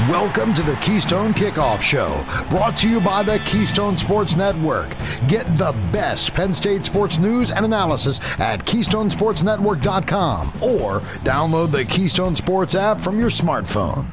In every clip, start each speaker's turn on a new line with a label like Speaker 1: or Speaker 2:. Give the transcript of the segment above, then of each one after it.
Speaker 1: Welcome to the Keystone Kickoff Show, brought to you by the Keystone Sports Network. Get the best Penn State sports news and analysis at KeystoneSportsNetwork.com or download the Keystone Sports app from your smartphone.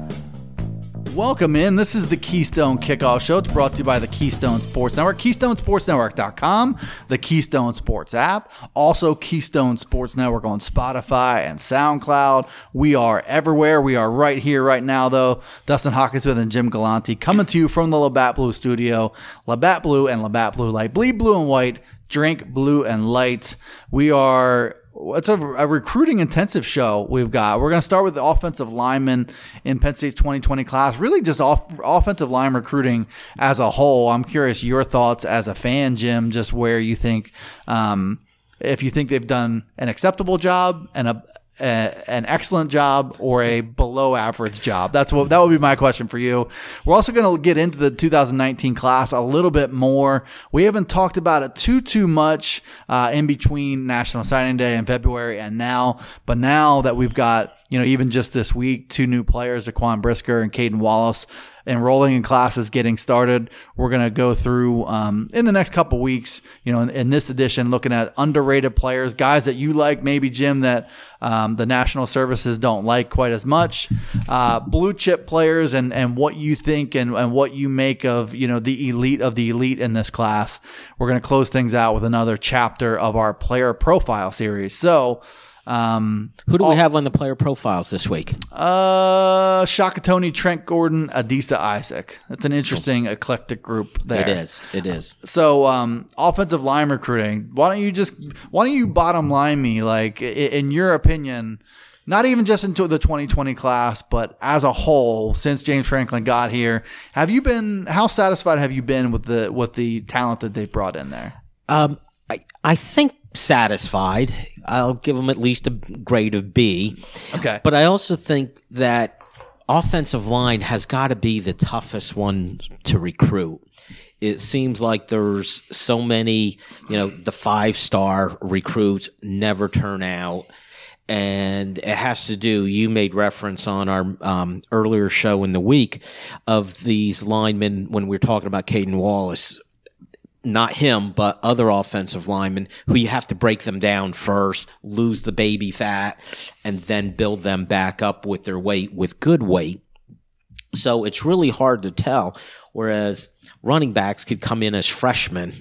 Speaker 2: Welcome in. This is the Keystone Kickoff Show. It's brought to you by the Keystone Sports Network, KeystoneSportsNetwork.com, the Keystone Sports app, also Keystone Sports Network on Spotify and SoundCloud. We are everywhere. We are right here, right now, though. Dustin Hawkinsmith and Jim Galante coming to you from the Labatt Blue studio. Labatt Blue and Labatt Blue Light. Bleed blue and white. Drink blue and light. It's a recruiting intensive show we've got. We're going to start with the offensive linemen in Penn State's 2020 class, really just offensive line recruiting as a whole. I'm curious your thoughts as a fan, Jim, just where you think, if you think they've done an acceptable job and an excellent job or a below average job. That would be my question for you. We're also going to get into the 2019 class a little bit more. We haven't talked about it too much in between National Signing Day in February and now. But now that we've got, even just this week, 2 new players, Daquan Brisker and Caden Wallace, enrolling in classes, getting started. We're going to go through in the next couple weeks, in this edition, looking at underrated players, guys that you like, maybe, Jim, that the national services don't like quite as much, blue chip players and what you think and what you make of, the elite in this class. We're going to close things out with another chapter of our player profile series. So,
Speaker 3: who do we have on the player profiles this week?
Speaker 2: Shaka Toney, Trent Gordon, Adisa Isaac. That's an interesting eclectic group there.
Speaker 3: It is.
Speaker 2: So, offensive line recruiting. Why don't you bottom line me, like, in your opinion, not even just into the 2020 class, but as a whole, since James Franklin got here, how satisfied have you been with the talent that they've brought in there?
Speaker 3: I think satisfied. I'll give them at least a grade of B.
Speaker 2: Okay.
Speaker 3: But I also think that offensive line has got to be the toughest one to recruit. It seems like there's so many, the 5-star recruits never turn out. And it has to do, you made reference on our earlier show in the week of these linemen when we were talking about Caden Wallace. Not him, but other offensive linemen who you have to break them down first, lose the baby fat, and then build them back up with their weight, with good weight. So it's really hard to tell. Whereas running backs could come in as freshmen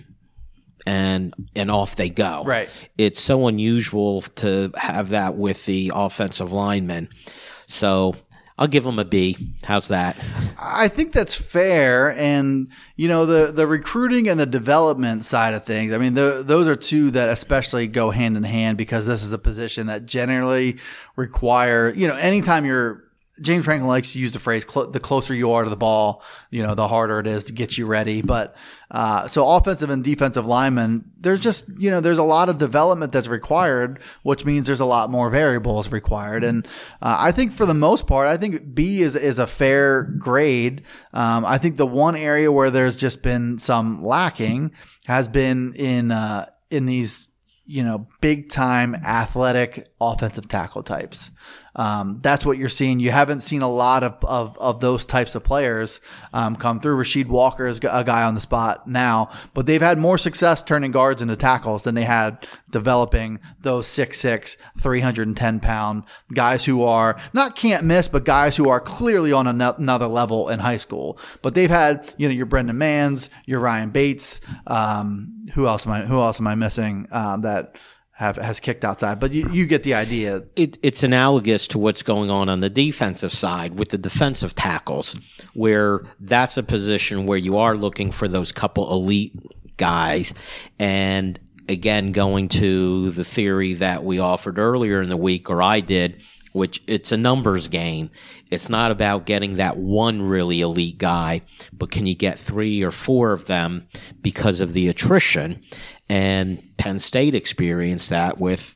Speaker 3: and off they go.
Speaker 2: Right.
Speaker 3: It's so unusual to have that with the offensive linemen. So I'll give them a B. How's that?
Speaker 2: I think that's fair. And, the recruiting and the development side of things, I mean, those are two that especially go hand in hand because this is a position that generally require, anytime James Franklin likes to use the phrase, the closer you are to the ball, the harder it is to get you ready. But so offensive and defensive linemen, there's just, there's a lot of development that's required, which means there's a lot more variables required. And I think for the most part, I think B is a fair grade. I think the one area where there's just been some lacking has been in these, big time athletic offensive tackle types. That's what you're seeing. You haven't seen a lot of those types of players come through. Rasheed Walker is a guy on the spot now, but they've had more success turning guards into tackles than they had developing those 6'6", 310-pound guys who are not can't miss, but guys who are clearly on another level in high school. But they've had, your Brendan Manns, your Ryan Bates. Who else am I missing that has kicked outside, but you get the idea.
Speaker 3: It's analogous to what's going on the defensive side with the defensive tackles, where that's a position where you are looking for those couple elite guys. And again, going to the theory that we offered earlier in the week, or I did, which it's a numbers game. It's not about getting that one really elite guy, but can you get 3 or 4 of them because of the attrition? And Penn State experienced that with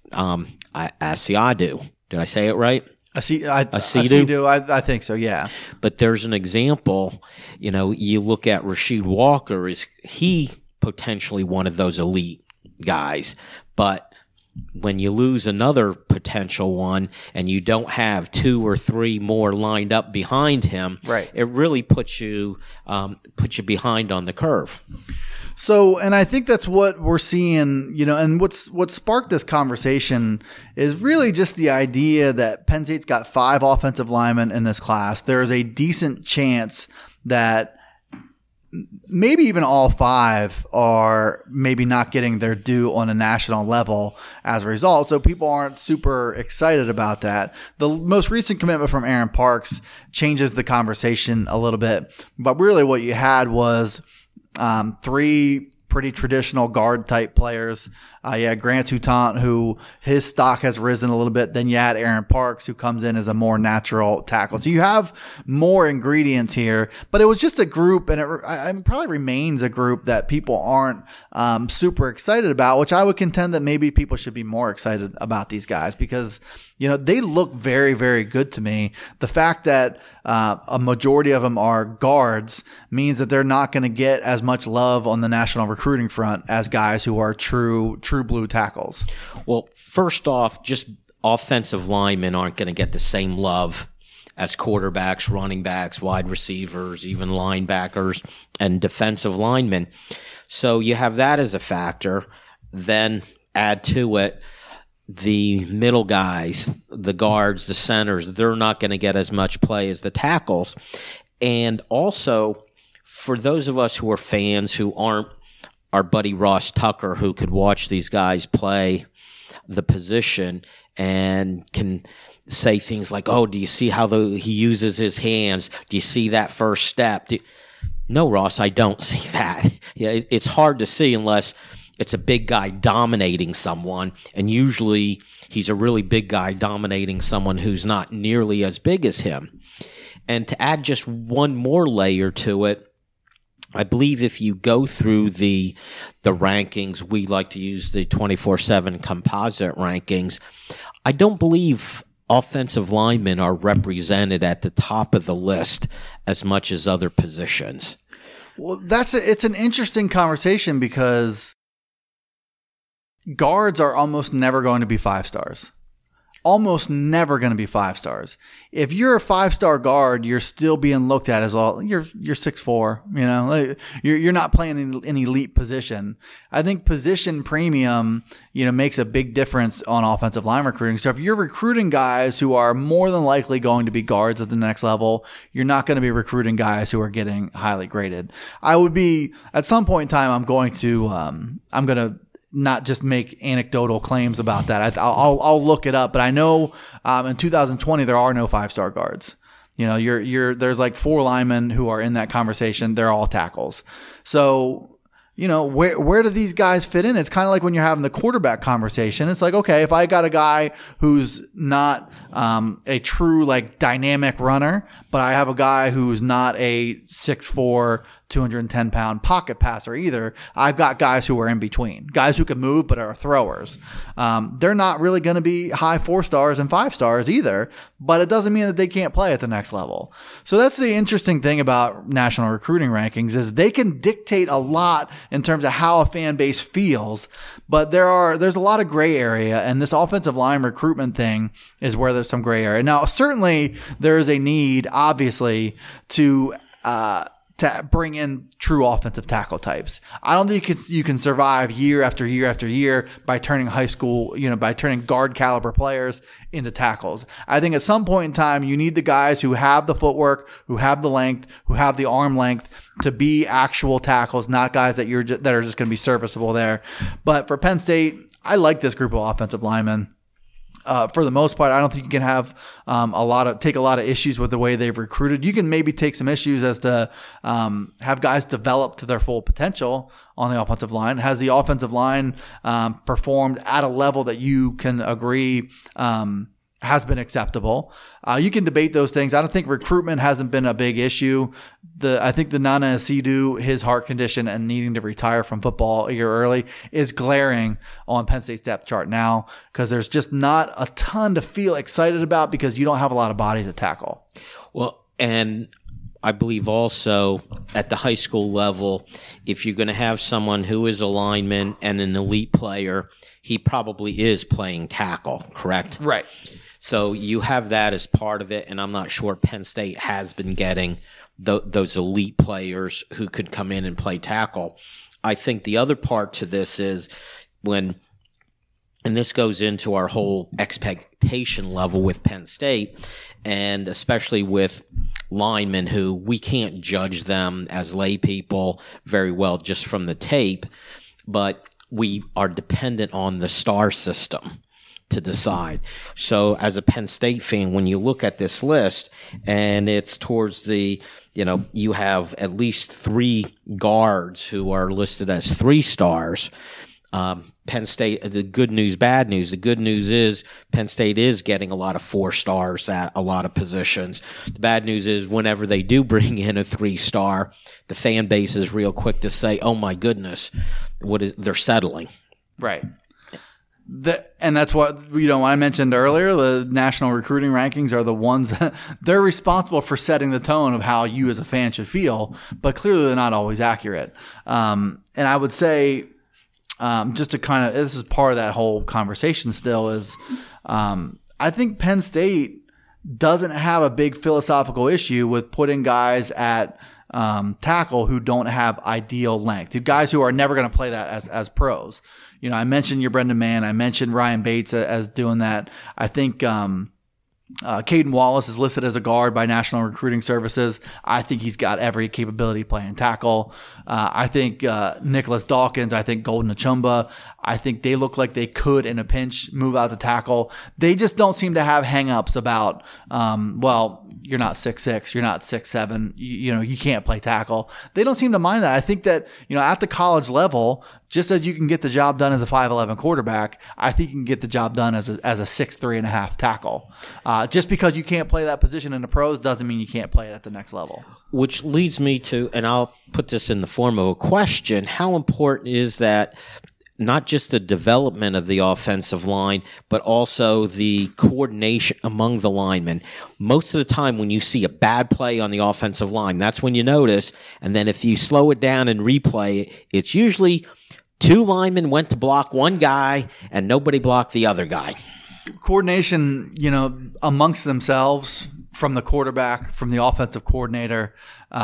Speaker 3: Asiadu. Did I say it right?
Speaker 2: Asiadu, I think so, yeah.
Speaker 3: But there's an example. You look at Rasheed Walker. Is he potentially one of those elite guys? But when you lose another potential one and you don't have 2 or 3 more lined up behind him,
Speaker 2: right,
Speaker 3: it really puts you behind on the curve.
Speaker 2: So, and I think that's what we're seeing, and what sparked this conversation is really just the idea that Penn State's got 5 offensive linemen in this class. There is a decent chance that maybe even all 5 are maybe not getting their due on a national level as a result. So people aren't super excited about that. The most recent commitment from Aaron Parks changes the conversation a little bit. But really what you had was 3 pretty traditional guard type players. You had Grant Toutant, who his stock has risen a little bit. Then you had Aaron Parks, who comes in as a more natural tackle. So you have more ingredients here, but it was just a group, and it probably remains a group that people aren't super excited about, which I would contend that maybe people should be more excited about these guys because, they look very, very good to me. The fact that a majority of them are guards means that they're not going to get as much love on the national recruiting front as guys who are true blue tackles.
Speaker 3: Well, first off, just offensive linemen aren't going to get the same love as quarterbacks, running backs, wide receivers, even linebackers, and defensive linemen. So you have that as a factor. Then add to it the middle guys, the guards, the centers. They're not going to get as much play as the tackles. And also, for those of us who are fans who aren't our buddy Ross Tucker, who could watch these guys play the position and can say things like, oh, do you see how he uses his hands? Do you see that first step? No, Ross, I don't see that. Yeah, it's hard to see unless it's a big guy dominating someone, and usually he's a really big guy dominating someone who's not nearly as big as him. And to add just one more layer to it, I believe if you go through the rankings, we like to use the 24/7 composite rankings. I don't believe offensive linemen are represented at the top of the list as much as other positions.
Speaker 2: Well, it's an interesting conversation because guards are almost never going to be 5 stars. Almost never going to be 5 stars. If you're a 5-star guard, you're still being looked at as all you're 6'4", you're not playing an elite position. I think position premium, makes a big difference on offensive line recruiting. So if you're recruiting guys who are more than likely going to be guards at the next level, you're not going to be recruiting guys who are getting highly graded. I would be at some point in time, I'm going to not just make anecdotal claims about that. I'll look it up, but I know in 2020 there are no 5-star guards. There's like 4 linemen who are in that conversation. They're all tackles. So where do these guys fit in? It's kind of like when you're having the quarterback conversation. It's like, okay, if I got a guy who's not a true like dynamic runner, but I have a guy who's not a 6'4", 210-pound pocket passer either. I've got guys who are in between, guys who can move but are throwers. They're not really going to be high 4 stars and 5 stars either, but it doesn't mean that they can't play at the next level. So that's the interesting thing about national recruiting rankings is they can dictate a lot in terms of how a fan base feels, but there's a lot of gray area, and this offensive line recruitment thing is where there's some gray area. Now, certainly there is a need, obviously, to bring in true offensive tackle types. I don't think you can survive year after year after year by turning by turning guard caliber players into tackles. I think at some point in time, you need the guys who have the footwork, who have the length, who have the arm length to be actual tackles, not guys that that are just going to be serviceable there. But for Penn State, I like this group of offensive linemen. For the most part, I don't think you can have take a lot of issues with the way they've recruited. You can maybe take some issues as to have guys develop to their full potential on the offensive line. Has the offensive line performed at a level that you can agree has been acceptable? You can debate those things. I don't think recruitment hasn't been a big issue. I think the Nana Asidu, his heart condition and needing to retire from football a year early is glaring on Penn State's depth chart now because there's just not a ton to feel excited about because you don't have a lot of bodies to tackle.
Speaker 3: Well, and I believe also at the high school level, if you're going to have someone who is a lineman and an elite player, he probably is playing tackle, correct?
Speaker 2: Right.
Speaker 3: So you have that as part of it, and I'm not sure Penn State has been getting those elite players who could come in and play tackle. I think the other part to this is and this goes into our whole expectation level with Penn State, and especially with linemen who we can't judge them as lay people very well just from the tape, but we are dependent on the star system to decide. So as a Penn State fan, when you look at this list and it's towards you have at least 3 guards who are listed as 3 stars. Penn State, the good news, bad news. The good news is Penn State is getting a lot of 4 stars at a lot of positions. The bad news is whenever they do bring in a 3-star, the fan base is real quick to say, oh my goodness, they're settling.
Speaker 2: Right. And that's what, I mentioned earlier, the national recruiting rankings are the ones that they're responsible for setting the tone of how you as a fan should feel, but clearly they're not always accurate. And I would say, just to kind of, this is part of that whole conversation still is, I think Penn State doesn't have a big philosophical issue with putting guys at tackle who don't have ideal length, guys who are never going to play that as pros. I mentioned your Brendan Mann. I mentioned Ryan Bates as doing that. I think Caden Wallace is listed as a guard by National Recruiting Services. I think he's got every capability playing tackle. I think Nicholas Dawkins, I think Golden Achumba, I think they look like they could, in a pinch, move out to tackle. They just don't seem to have hang-ups about, you're not 6'6", you're not 6'7", you can't play tackle. They don't seem to mind that. I think that, at the college level, just as you can get the job done as a 5'11" quarterback, I think you can get the job done as a 6'3.5" tackle. Just because you can't play that position in the pros doesn't mean you can't play it at the next level.
Speaker 3: Which leads me to, and I'll put this in the form of a question, how important is that not just the development of the offensive line, but also the coordination among the linemen? Most of the time when you see a bad play on the offensive line, that's when you notice. And then if you slow it down and replay it, it's usually 2 linemen went to block one guy and nobody blocked the other guy.
Speaker 2: Coordination, amongst themselves, from the quarterback, from the offensive coordinator,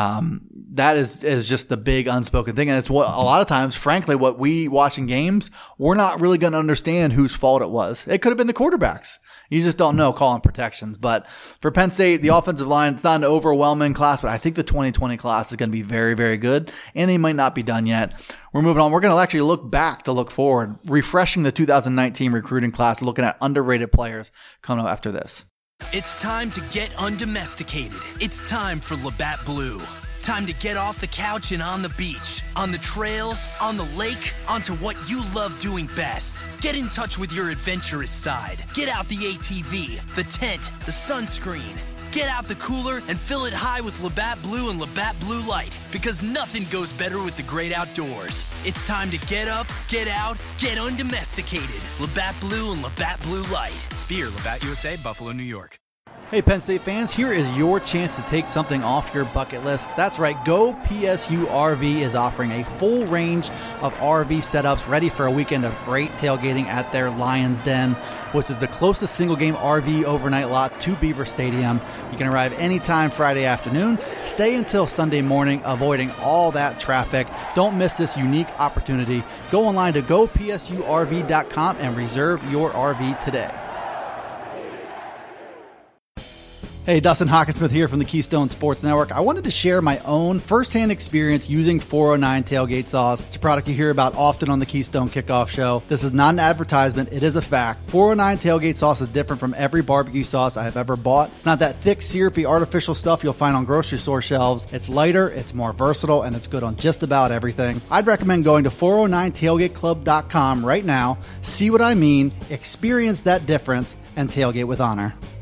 Speaker 2: that is just the big unspoken thing. And it's what a lot of times, frankly, what we watching games, we're not really going to understand whose fault it was. It could have been the quarterbacks. You just don't know calling protections. But for Penn State, the offensive line, it's not an overwhelming class, but I think the 2020 class is going to be very, very good, and they might not be done yet. We're moving on. We're going to actually look back to look forward, refreshing the 2019 recruiting class, looking at underrated players coming up after this.
Speaker 4: It's time to get undomesticated. It's time for Labatt Blue. Time to get off the couch and on the beach, on the trails, on the lake, onto what you love doing best. Get in touch with your adventurous side. Get out the ATV, the tent, the sunscreen. Get out the cooler and fill it high with Labatt Blue and Labatt Blue Light, because nothing goes better with the great outdoors. It's time to get up, get out, get undomesticated. Labatt Blue and Labatt Blue Light. Beer, Labatt USA, Buffalo, New York.
Speaker 2: Hey, Penn State fans, here is your chance to take something off your bucket list. That's right, Go PSU RV is offering a full range of RV setups ready for a weekend of great tailgating at their Lions Den, which is the closest single-game RV overnight lot to Beaver Stadium. You can arrive anytime Friday afternoon, stay until Sunday morning, avoiding all that traffic. Don't miss this unique opportunity. Go online to gopsurv.com and reserve your RV today. Hey, Dustin Hockensmith here from the Keystone Sports Network. I wanted to share my own firsthand experience using 409 Tailgate Sauce. It's a product you hear about often on the Keystone Kickoff Show. This is not an advertisement. It is a fact. 409 Tailgate Sauce is different from every barbecue sauce I have ever bought. It's not that thick, syrupy, artificial stuff you'll find on grocery store shelves. It's lighter, it's more versatile, and it's good on just about everything. I'd recommend going to 409tailgateclub.com right now, see what I mean, experience that difference, and tailgate with honor.